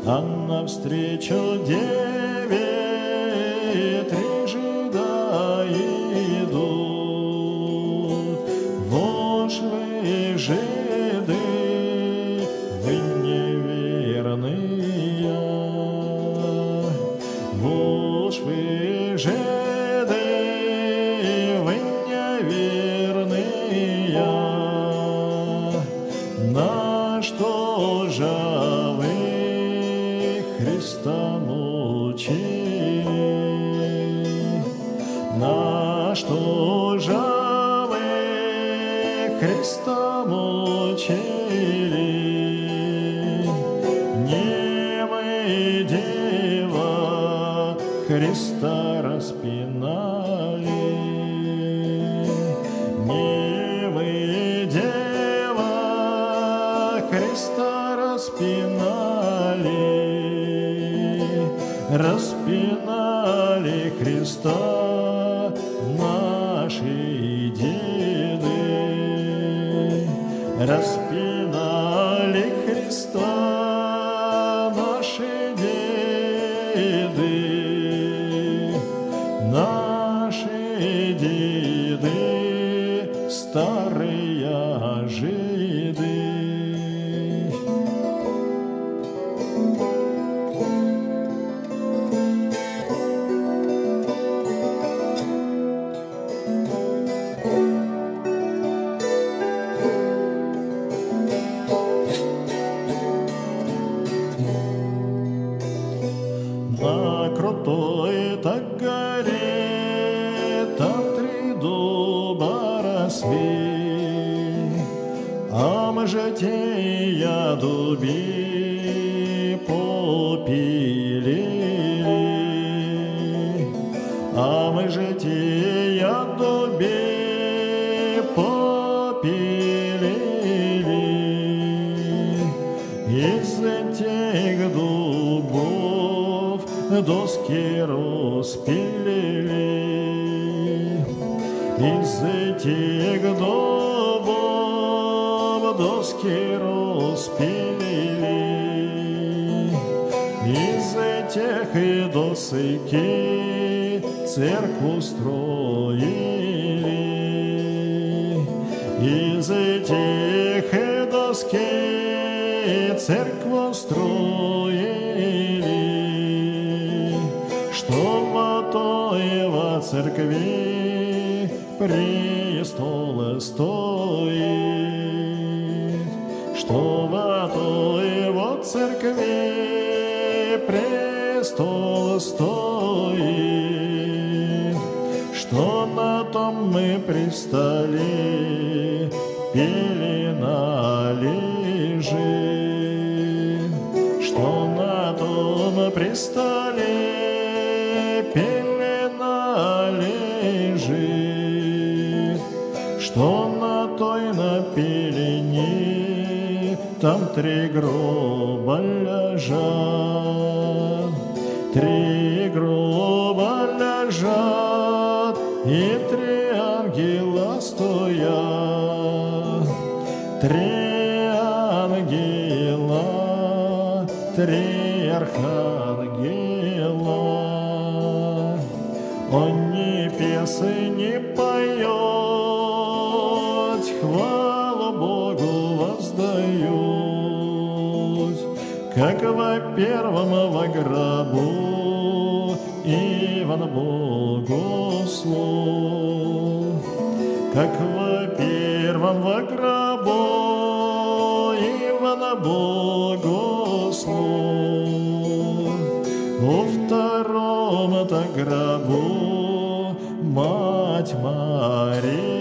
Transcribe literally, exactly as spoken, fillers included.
а навстречу деве три жида идут. Вошли жиды, вы неверные, вошли жиды, вы неверные, на что же вы Христа мучили? На что же вы Христа мучили? Немы дева Христа распинали, немы дева Христа распинали, распинали Христа наши деды, распинали Христа наши деды, наши деды, старые жиды. На крутой так горе, там три дуба росли, а мы же те я дуби попилили, а мы же те я дуби попилили. Из этих дубов доски распилили, из этих дубов доски распилили, из этих и досыки церковь строили, из этих и доски церковь строили, что в той во церкви престол стоит, что в той во церкви престол стоит, что на том мы пристали, пеленали же, что на том пристали, пеленали же, что на той на пелене там три гроба лежат, три гроба лежат, и три ангела стоят, три ангела, три архангела. Они песни поют, хвалу Богу воздают, как во первом во гробу Иван Богослов, как во первом во гробу Иван Богослов, во втором-то гробу Мать Мария.